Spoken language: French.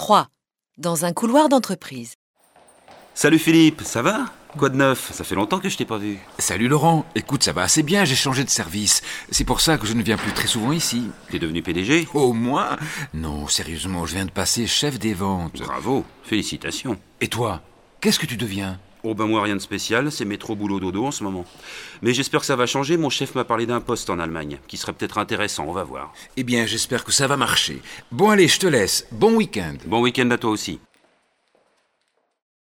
3. Dans un couloir d'entreprise. Salut Philippe, ça va? Quoi de neuf? Ça fait longtemps que je t'ai pas vu. Salut Laurent, écoute, ça va assez bien, j'ai changé de service. C'est pour ça que je ne viens plus très souvent ici. T'es devenu PDG? Oh, moi? Non, sérieusement, je viens de passer chef des ventes. Bravo, félicitations. Et toi? Qu'est-ce que tu deviens? Oh ben moi rien de spécial, c'est métro boulot dodo en ce moment. Mais j'espère que ça va changer, mon chef m'a parlé d'un poste en Allemagne, qui serait peut-être intéressant, on va voir. Eh bien, j'espère que ça va marcher. Bon allez, je te laisse. Bon week-end. Bon week-end à toi aussi.